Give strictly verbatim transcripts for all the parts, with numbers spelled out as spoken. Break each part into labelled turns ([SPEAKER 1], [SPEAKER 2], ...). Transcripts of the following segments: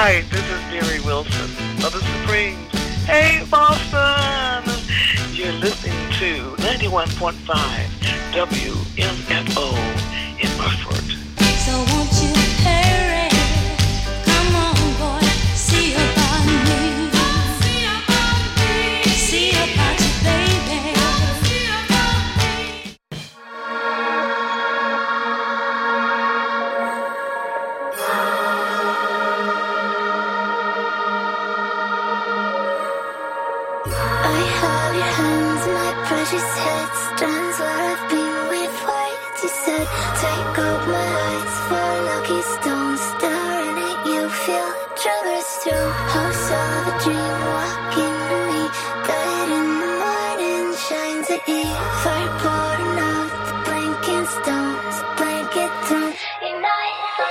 [SPEAKER 1] right, this is Mary Wilson of the Supremes. Hey, Boston! You're listening to ninety-one point five W M F O in Burford.
[SPEAKER 2] So won't you hurry? Come on, boy, see about me. See about me. See about you, baby. See about me.
[SPEAKER 3] I have your hands, my precious head, stands where I've been with words you said. Take out my eyes for lucky stones, staring at you, feel tremors through. House of a dream, walking to me, died in the morning, shines at eve. Fire pouring out the blinking stones, blanket through. Unite the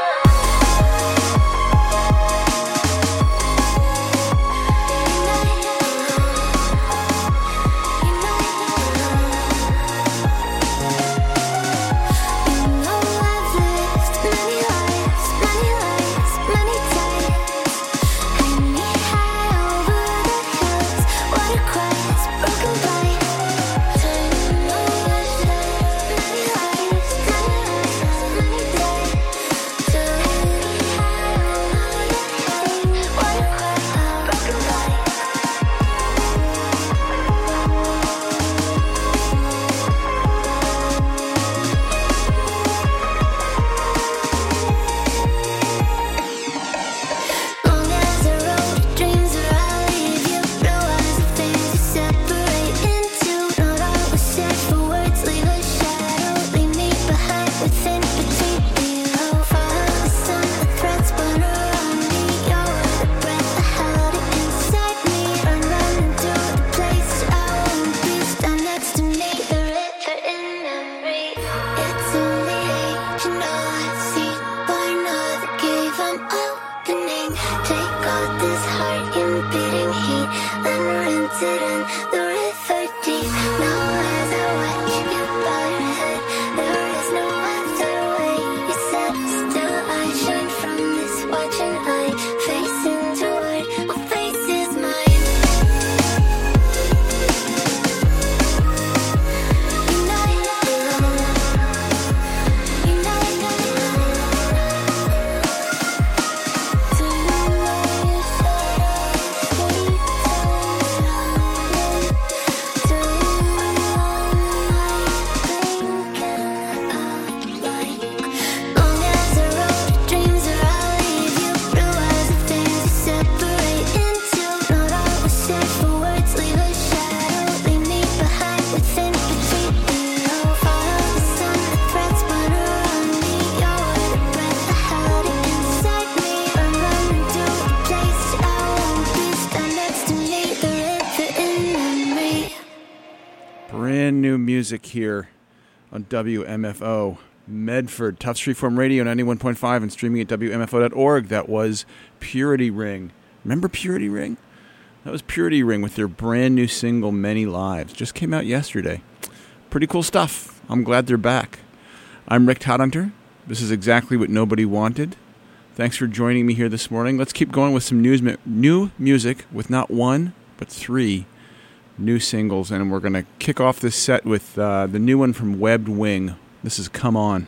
[SPEAKER 4] music here on W M F O Medford, Tough Street Form Radio ninety-one point five and streaming at W M F O dot org. That was Purity Ring. Remember Purity Ring? That was Purity Ring with their brand new single Many Lives. Just came out yesterday. Pretty cool stuff. I'm glad they're back. I'm Rick Todhunter. This is exactly what nobody wanted. Thanks for joining me here this morning. Let's keep going with some news, new music with not one, but three new singles, and we're going to kick off this set with uh, the new one from Webbed Wing. This is Come On.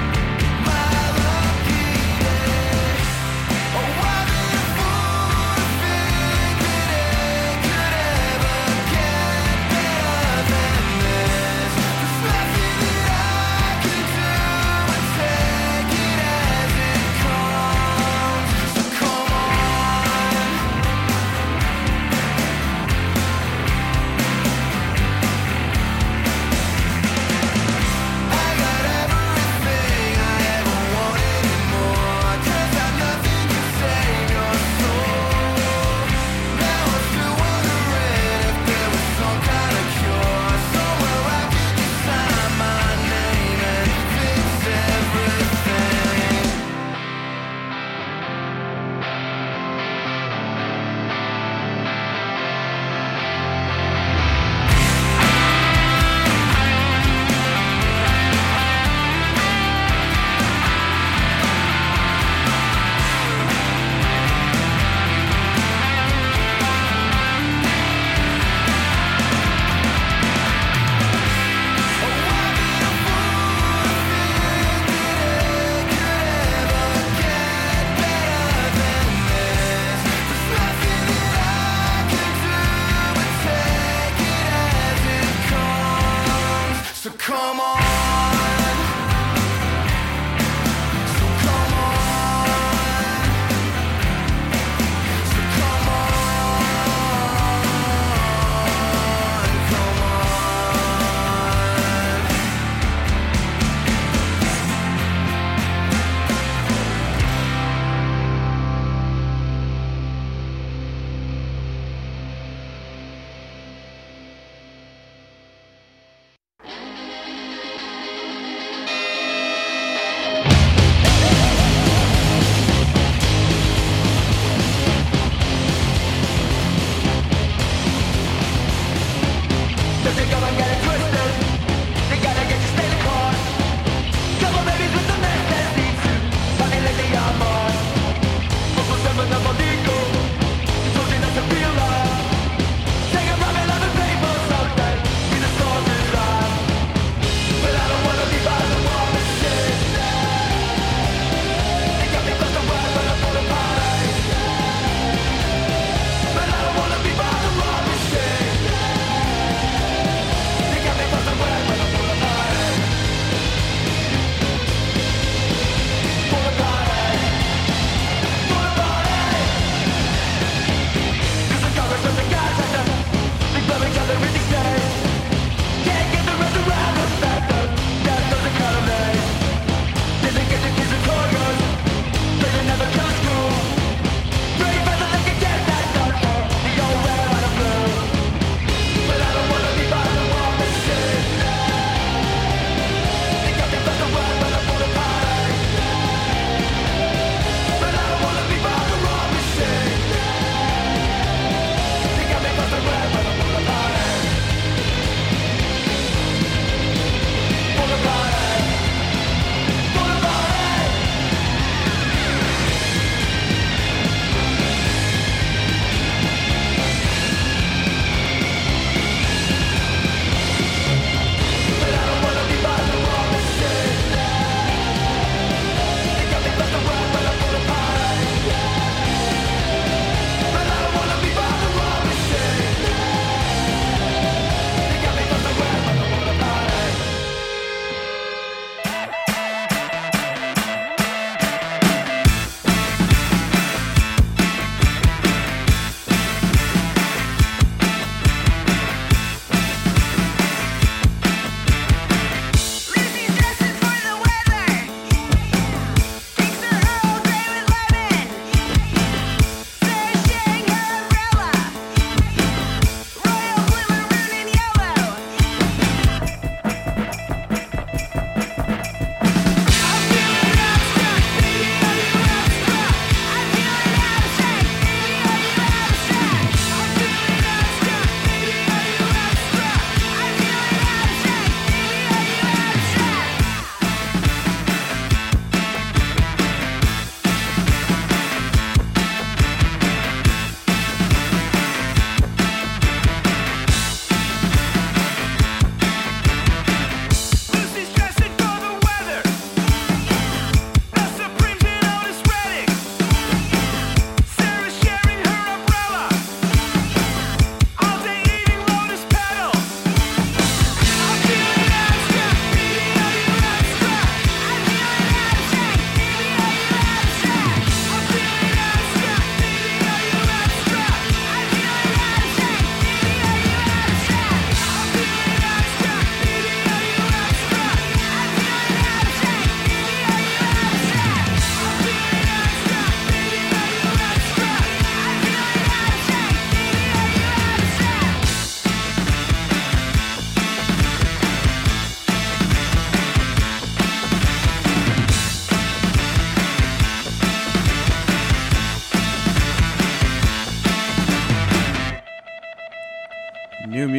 [SPEAKER 5] Why did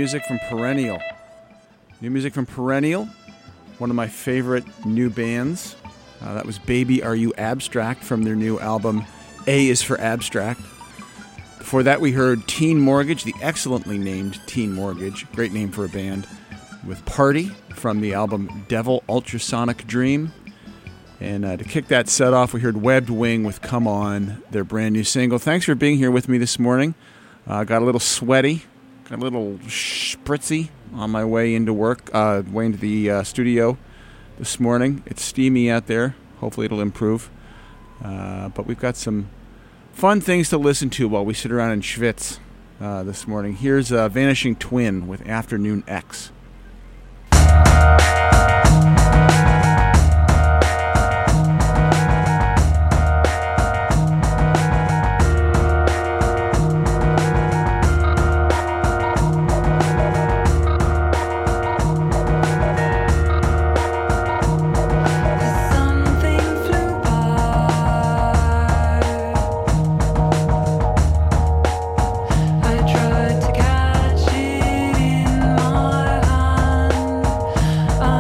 [SPEAKER 4] music from Perennial. New music from Perennial, one of my favorite new bands. Uh, that was Baby Are You Abstract from their new album, A is for Abstract. Before that, we heard Teen Mortgage, the excellently named Teen Mortgage, great name for a band, with Party from the album Devil Ultrasonic Dream. And uh, to kick that set off, we heard Webbed Wing with Come On, their brand new single. Thanks for being here with me this morning. Uh, got a little sweaty, got a little spritzy on my way into work, uh, way into the uh, studio this morning. It's steamy out there. Hopefully it'll improve. Uh, but we've got some fun things to listen to while we sit around and schwitz uh, this morning. Here's uh, Vanishing Twin with Afternoon X.
[SPEAKER 5] I tried to catch it in my hand.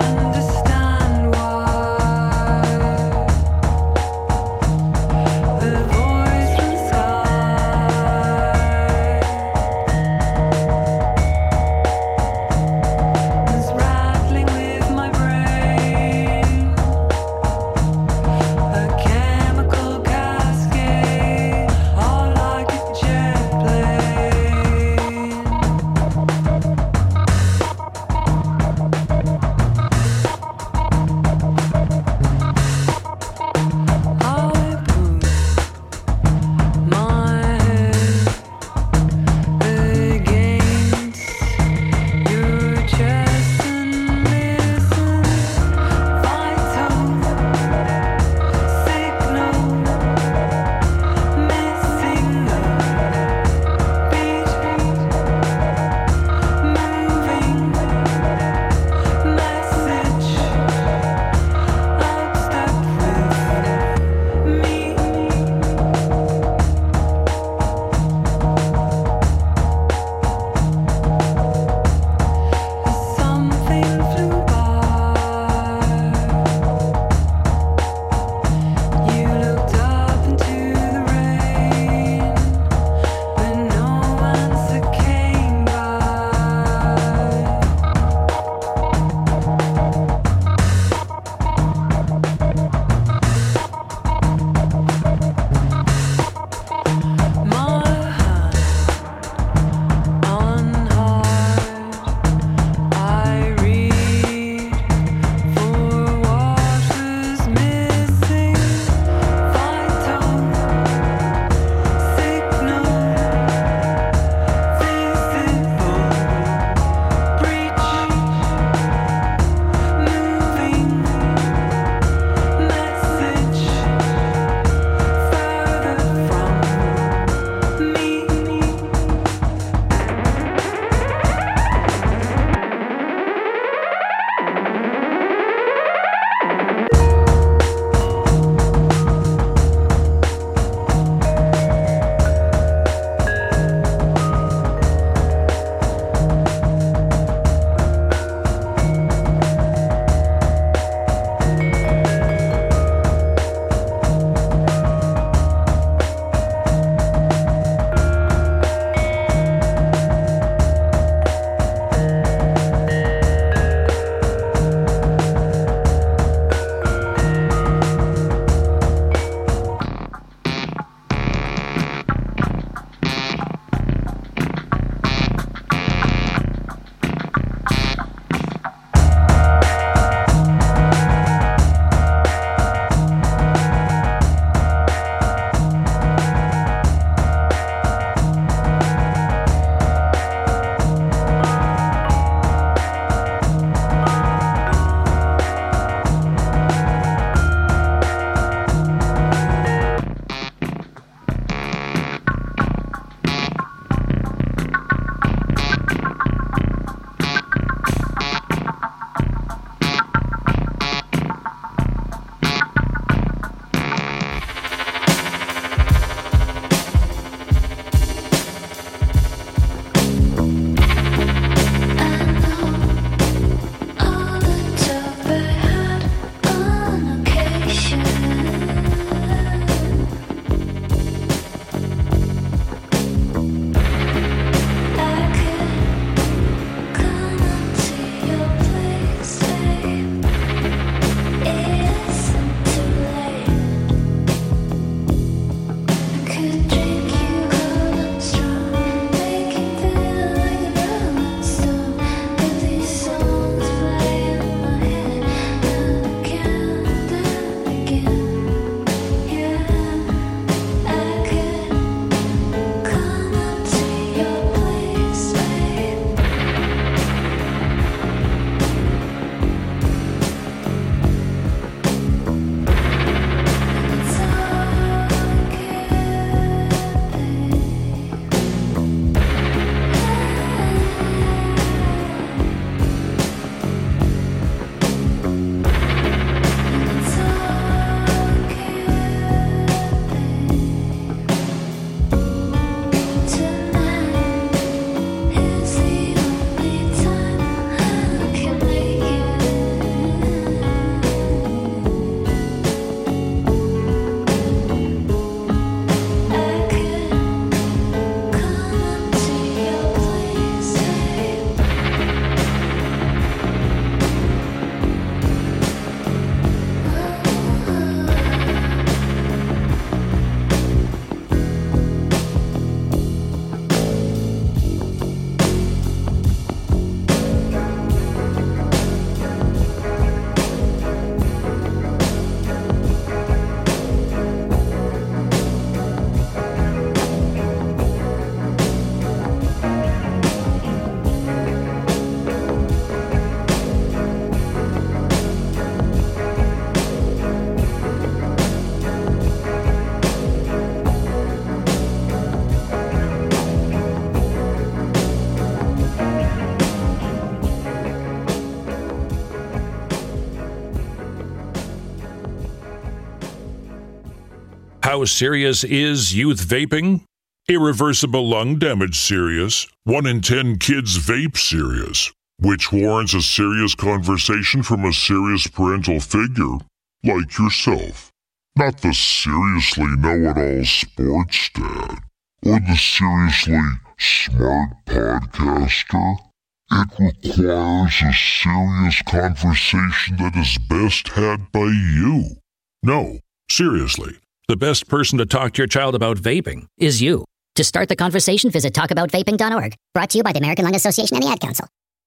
[SPEAKER 5] How serious is youth vaping? Irreversible lung damage serious. One in ten kids vape serious. Which warrants a serious conversation from a serious parental figure, like yourself. Not the seriously know-it-all sports dad, or the seriously smart podcaster. It requires a serious conversation that is best had by you. No, seriously, the best person to talk to your child about vaping is you.
[SPEAKER 6] To start the conversation, visit talk about vaping dot org. Brought to you by the American Lung Association and the Ad Council.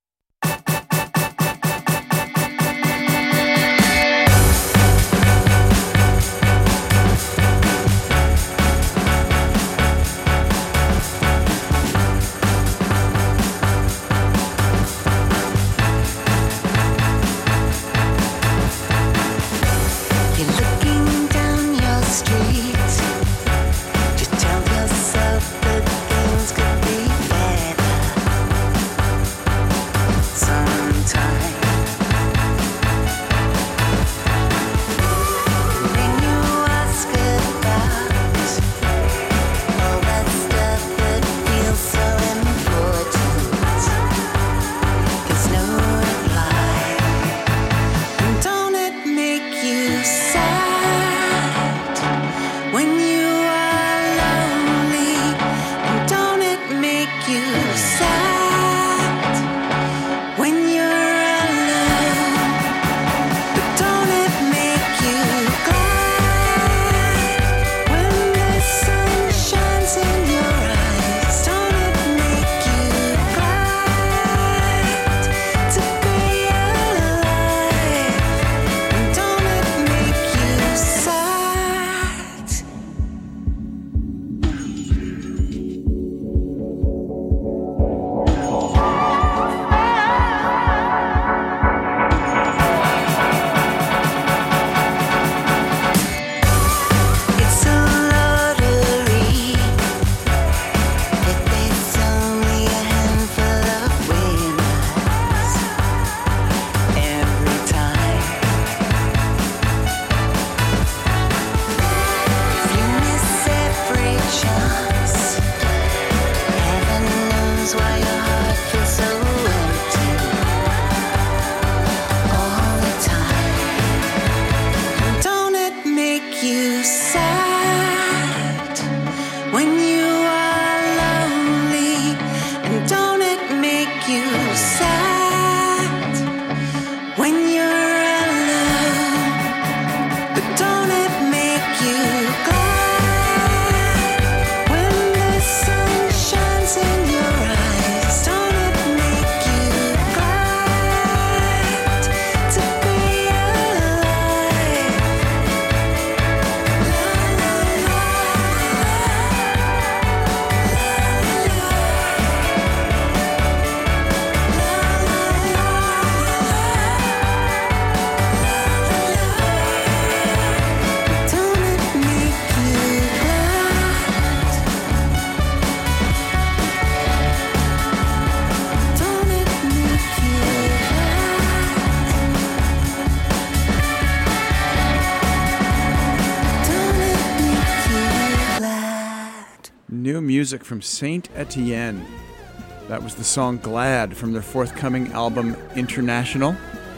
[SPEAKER 4] New music from Saint Etienne. That was the song Glad from their forthcoming album International.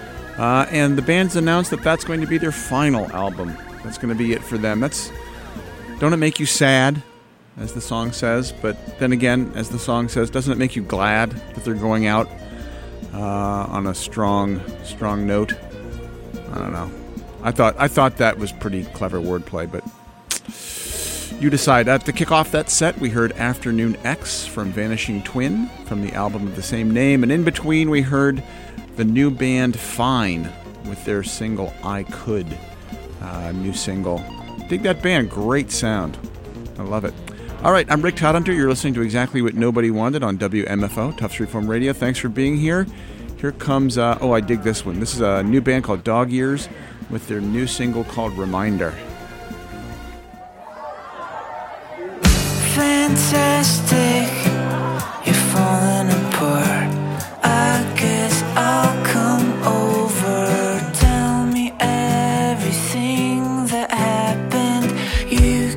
[SPEAKER 4] Uh, and the band's announced that that's going to be their final album. That's going to be it for them. That's Don't It Make You Sad, as the song says. But then again, as the song says, doesn't it make you glad that they're going out uh, on a strong, strong note? I don't know. I thought I thought that was pretty clever wordplay, but you decide. Uh, to kick off that set, we heard Afternoon X from Vanishing Twin from the album of the same name. And in between, we heard the new band Fine with their single I Could. Uh, new single. Dig that band. Great sound. I love it. All right, I'm Rick Todhunter. You're listening to Exactly What Nobody Wanted on W M F O, Tufts Reform Radio. Thanks for being here. Here comes, uh, oh, I dig this one. This is a new band called Dog Ears with their new single called Reminder.
[SPEAKER 7] Fantastic, you're falling apart. I guess I'll come over. Tell me everything that happened. You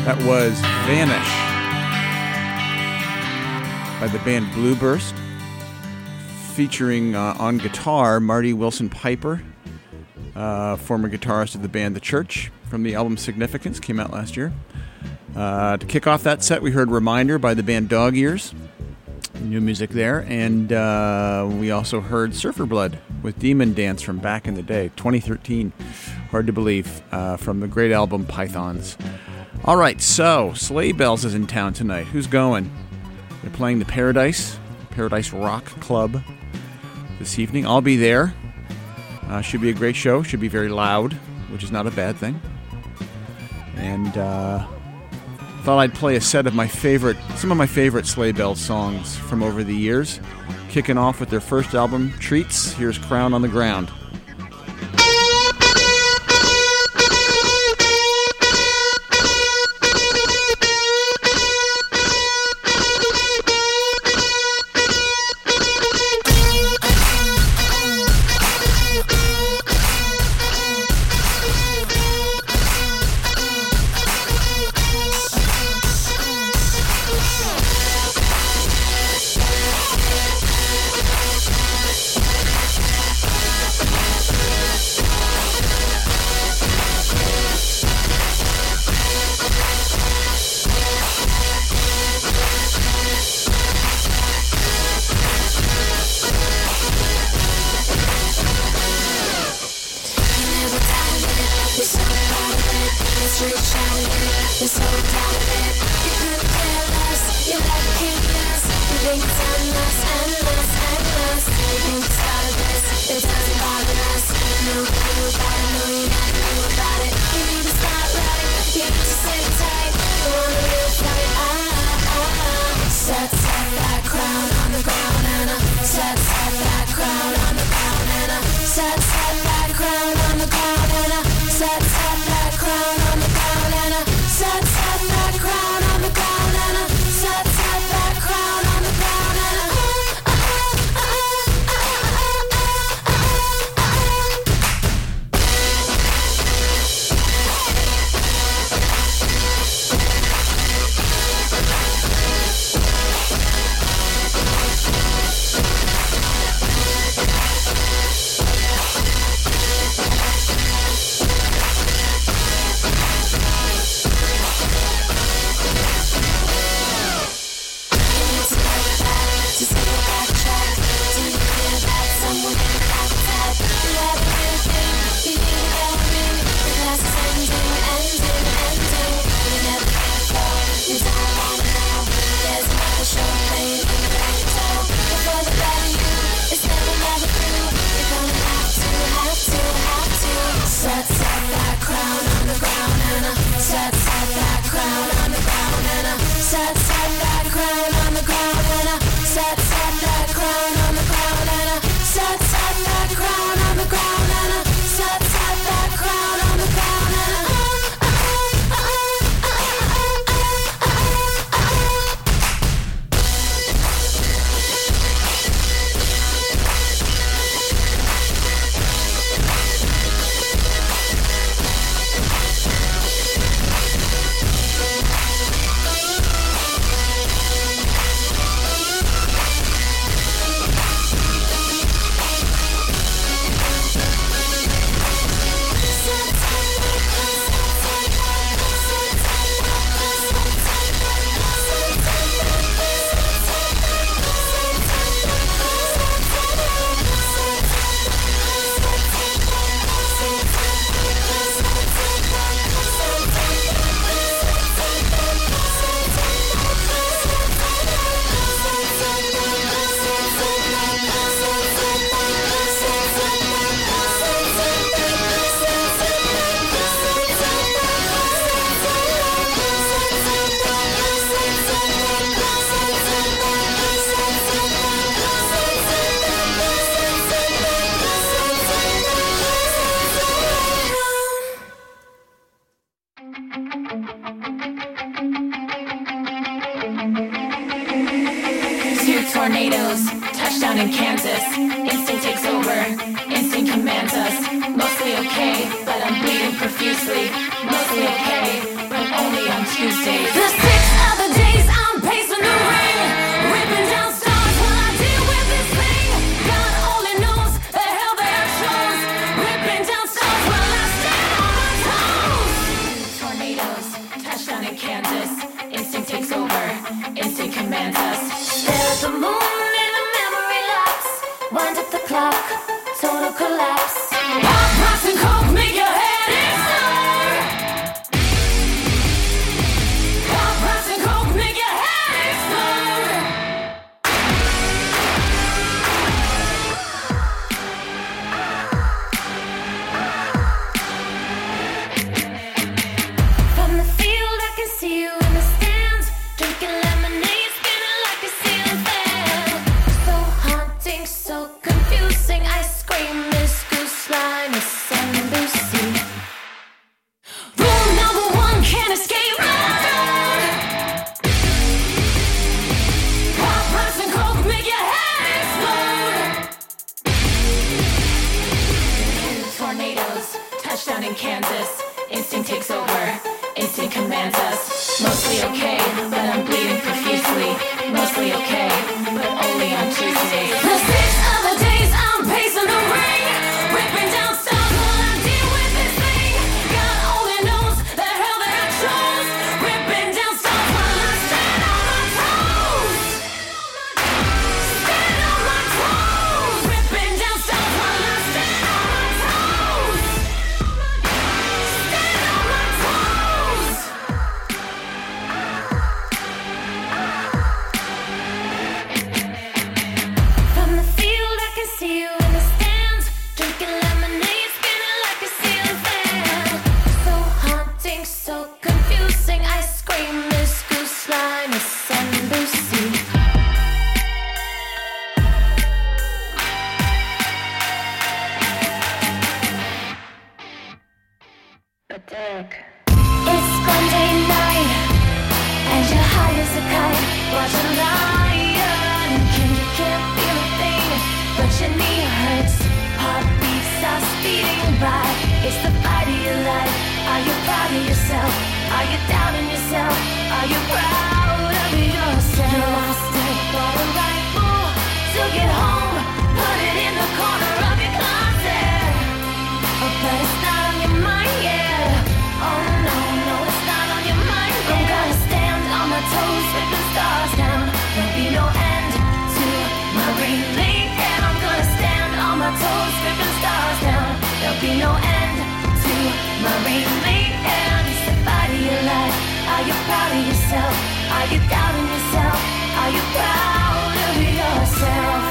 [SPEAKER 4] That was Vanish by the band Blueburst, featuring uh, on guitar Marty Wilson Piper, uh, former guitarist of the band The Church, from the album Significance, came out last year. Uh, to kick off that set, we heard Reminder by the band Dog Ears, new music there, and uh, we also heard Surfer Blood with Demon Dance from back in the day, twenty thirteen, hard to believe, uh, from the great album Pythons. All right, so Sleigh Bells is in town tonight. Who's going? They're playing the Paradise, Paradise Rock Club this evening. I'll be there. Uh, should be a great show. Should be very loud, which is not a bad thing. And uh, thought I'd play a set of my favorite, some of my favorite Sleigh Bells songs from over the years. Kicking off with their first album, Treats. Here's Crown on the Ground.
[SPEAKER 8] tornadoes, touchdown in Kansas. Instinct takes over, instinct commands us. Mostly okay, but I'm bleeding profusely. Mostly okay, but only on Tuesdays. The six other days I'm pacing the ring, ripping down stars while I deal with this thing. God only knows the hell that I chose, ripping down stars while I stand on my toes. Tornadoes, touchdown in Kansas. Instinct takes over, instinct commands us.
[SPEAKER 3] There's a moon in a memory lapse. Wind up the clock, total collapse.
[SPEAKER 8] Pop, rocks and coke make your head explode. Pop, rocks and coke make your head explode.
[SPEAKER 3] From the field I can see you in the stands, drinking lemonade, spinning like a ceiling fan. So haunting, so confusing. I scream Miss Goose Line is San Lucy.
[SPEAKER 8] Rule number one, can't escape murder. Pop, rocks and coke make your head explode. Tornadoes, touchdown in Kansas. Instinct takes over, instinct commands us. Mostly okay, but I'm bleeding profusely. Mostly okay, but only on Tuesdays. The six other days I'm pacing the ring, ripping down stars while I deal with this thing. God only knows the hell that I chose, ripping down stars while I stand on my toes. Stand on my toes, ripping down stars while I stand on my toes. Stand on my toes.
[SPEAKER 3] From the field I can see you in the stands, drinking lemonade, spinning like a ceiling fan. So haunting, so confusing. I scream Miss Goose Line is San Lucy. It's Monday night, and you're high as a kite, watching Lion King. You can't feel a thing, but your knee hurts. Heartbeats are speeding by. It's the fight of your life. Are you proud of yourself? Are you doubting yourself? Are you proud of yourself? You lost it, bought a rifle to get home. Put it in the corner of your closet. Oh, but it's not on your mind yet. Oh no, no, it's not on your mind yet. I'm gonna stand on my toes, ripping stars down. There'll be no end to my ring, and I'm gonna stand on my toes, ripping stars down. There'll be no end to my ring, and it's the fight of your life. Are you proud of yourself? Are you doubting yourself? Are you proud of yourself?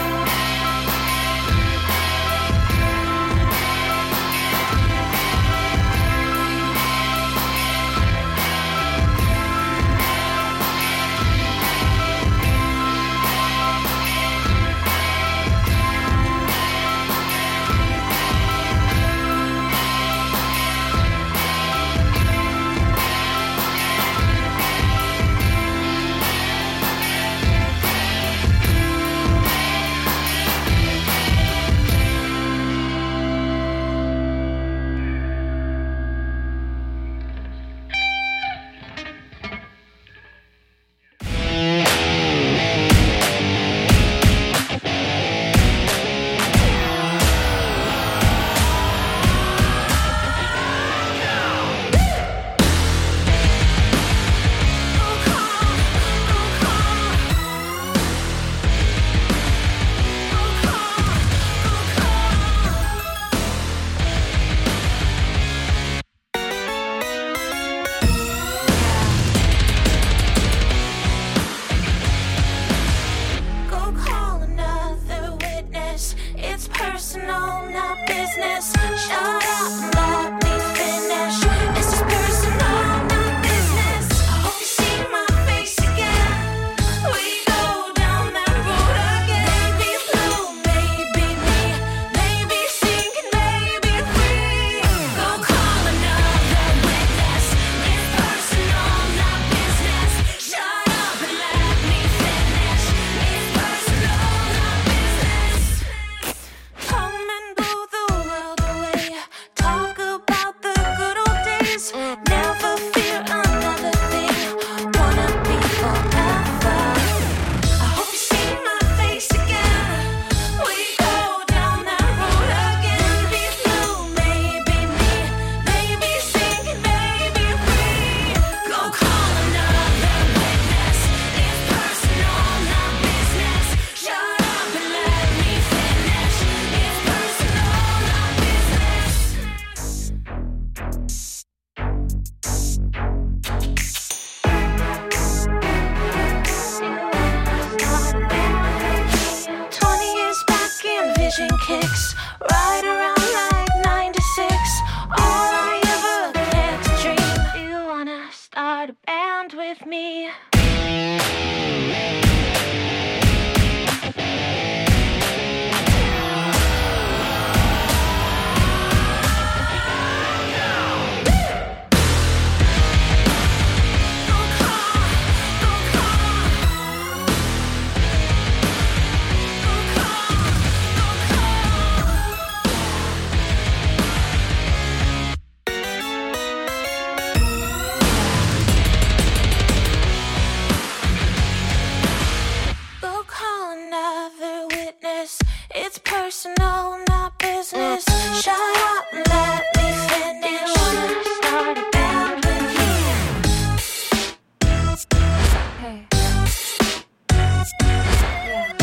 [SPEAKER 3] Come and blow the world away. it's personal, not business. Shut up and let me finish. Start a band with you. Hey. Yeah.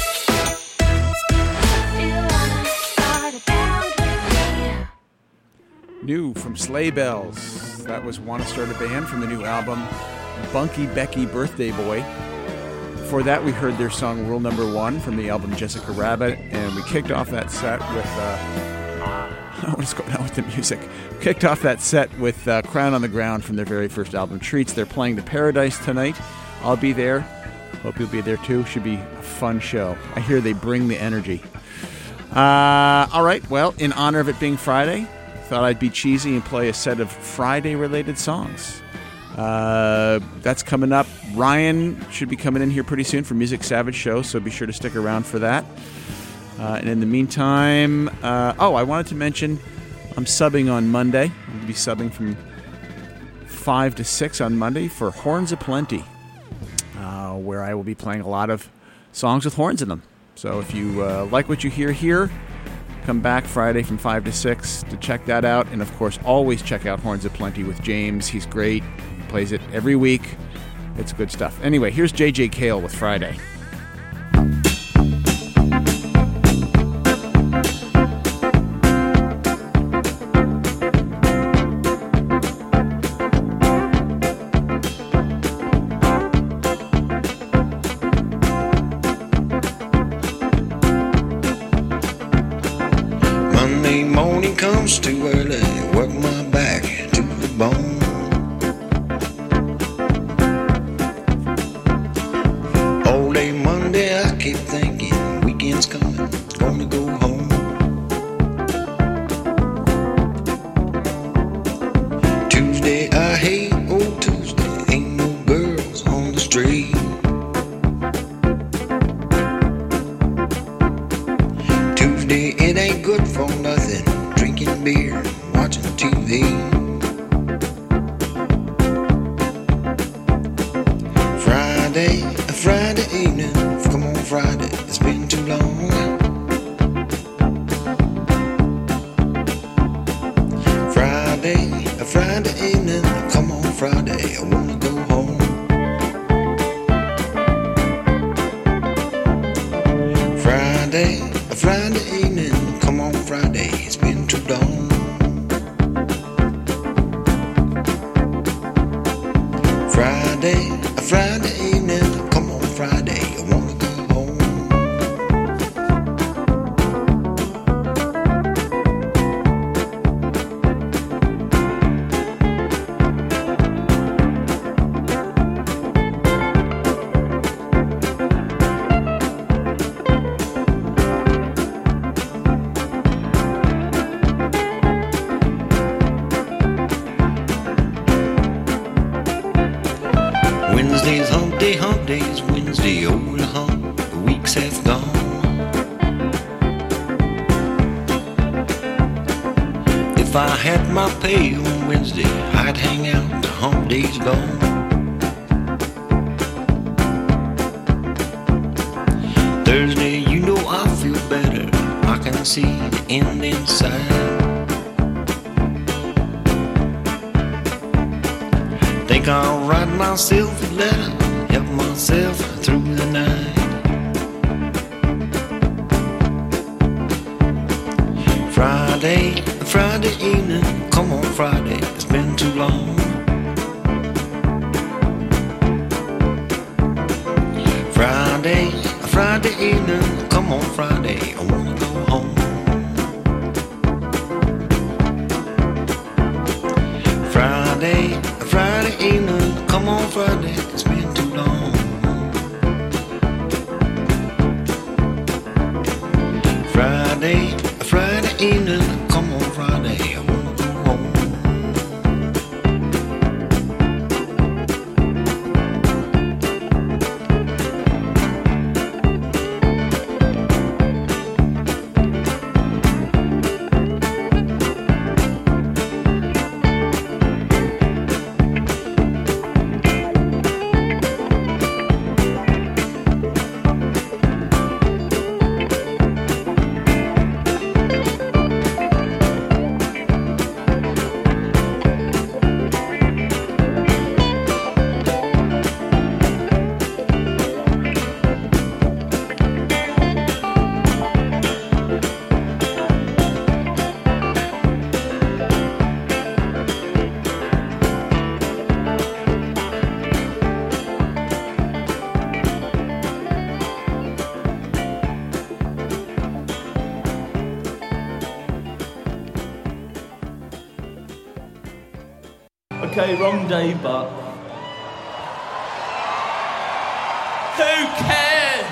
[SPEAKER 3] Do you wanna start a band with me?
[SPEAKER 4] New from Sleigh Bells. That was Wanna Start a Band from the new album Bunky Becky Birthday Boy. Before that, we heard their song Rule Number One from the album Jessica Rabbit, and we kicked off that set with, uh, what is going on with the music? Kicked off that set with uh, Crown on the Ground from their very first album, Treats. They're playing the Paradise tonight. I'll be there. Hope you'll be there too. Should be a fun show. I hear they bring the energy. Uh, all right, well, in honor of it being Friday, thought I'd be cheesy and play a set of Friday-related songs. Uh, that's coming up. Ryan should be coming in here pretty soon for Music Savage Show, so be sure to stick around for that. Uh, and in the meantime, uh, oh, I wanted to mention I'm subbing on Monday. I'm going to be subbing from five to six on Monday for Horns Aplenty, uh, where I will be playing a lot of songs with horns in them. So if you uh, like what you hear here, come back Friday from five to six to check that out. And, of course, always check out Horns Aplenty with James. He's great. Plays it every week. It's good stuff. Anyway, here's J J Cale with Friday.
[SPEAKER 9] Monday morning comes too early, work my back to the bone. I keep thinking weekend's coming, gonna go home. Tuesday I hate old Tuesday, ain't no girls on the street. Tuesday it ain't good for nothing, drinking beer, watching T V. Friday, a Friday evening, come on Friday, it's been too long. Friday, a Friday evening, come on Friday, I wanna go home. Friday, a Friday evening, come on Friday, it's been too long. Friday, a Friday evening, come on Friday, I wanna go home. Wednesday's hump day, hump day's Wednesday, over the hump, the week's half gone. If I had my pay on Wednesday, I'd hang out, the hump day's gone. Thursday, you know I feel better, I can see the end inside. Think I'll write myself a letter, help myself through the night. Friday, Friday evening, come on Friday, it's been too long. Friday, Friday evening, come on Friday, I wanna go home. Friday, Friday evening, come on Friday, it's been too long. Friday, Friday evening, come on Friday, I wanna go home.
[SPEAKER 10] Okay, wrong day, but who cares?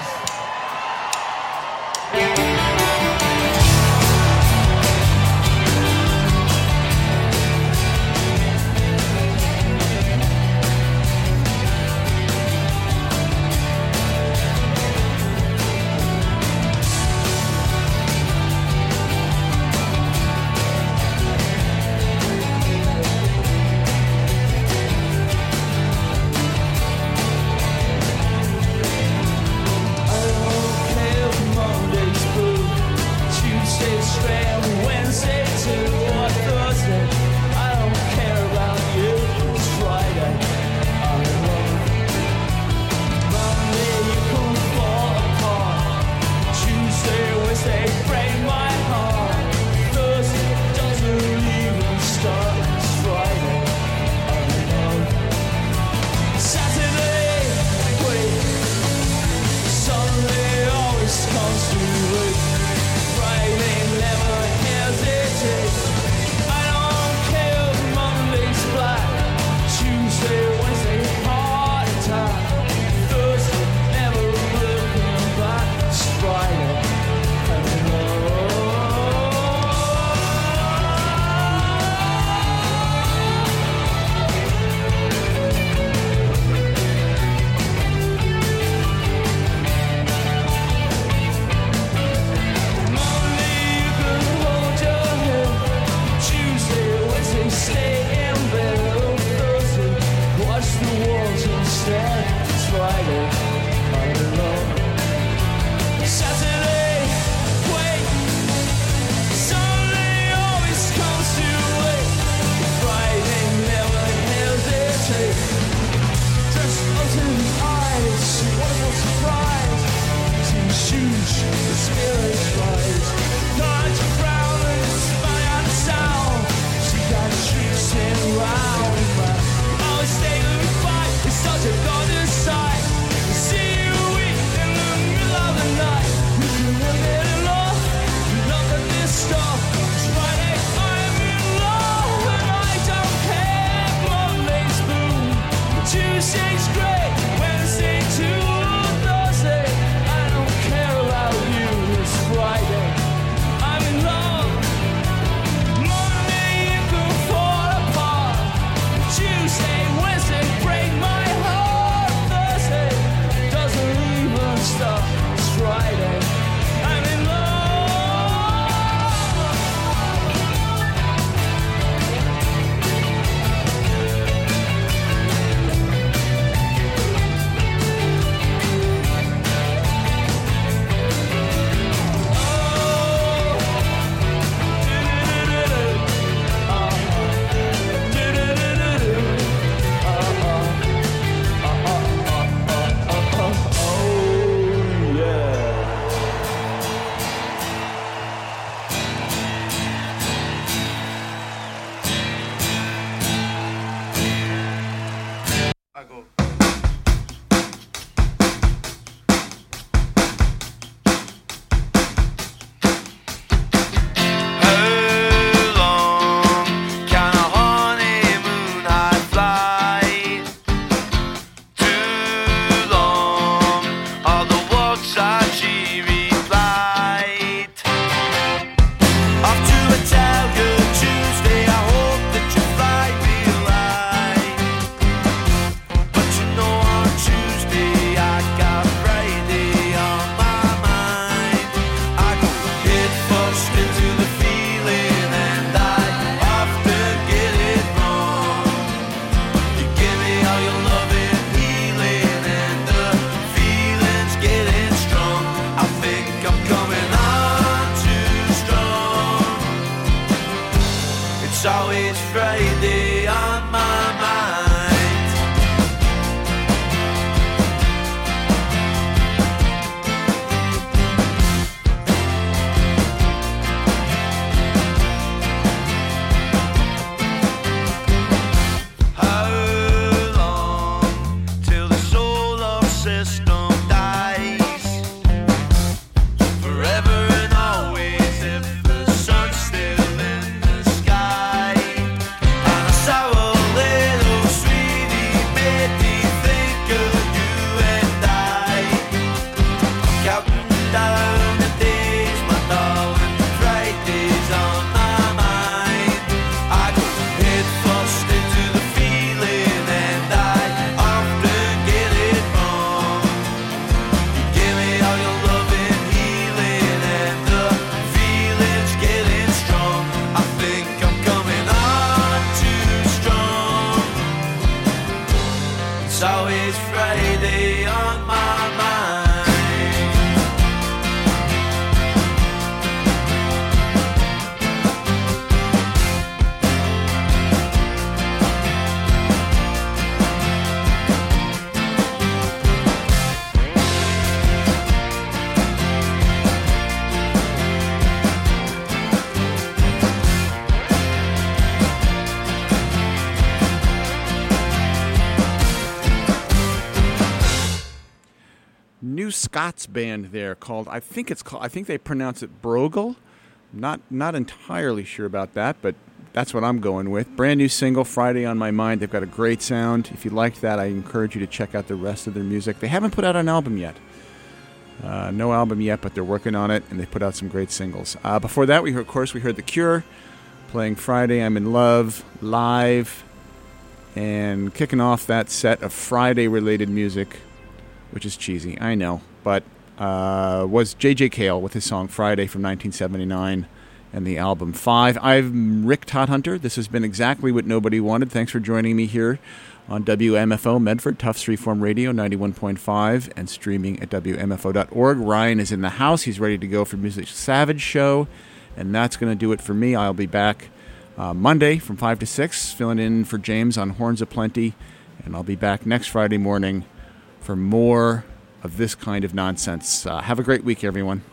[SPEAKER 4] Scots band there called, I think it's called, I think they pronounce it Brogle. Not not entirely sure about that, but that's what I'm going with. Brand new single, Friday on My Mind. They've got a great sound. If you liked that, I encourage you to check out the rest of their music. They haven't put out an album yet. Uh, no album yet, but they're working on it, and they put out some great singles. Uh, before that, we heard, of course, we heard The Cure playing Friday, I'm in Love, live, and kicking off that set of Friday-related music, which is cheesy, I know, but uh, was J J Cale with his song Friday from nineteen seventy-nine. And the album Five. I'm Rick Todhunter. This has been exactly what nobody wanted. Thanks for joining me here on W M F O Medford, Tufts Freeform Radio, ninety-one point five, and streaming at W M F O dot org. Ryan is in the house. He's ready to go for Music Savage show, and that's going to do it for me. I'll be back uh, Monday from five to six, filling in for James on Horns of Plenty, and I'll be back next Friday morning for more of this kind of nonsense. Uh, have a great week, everyone.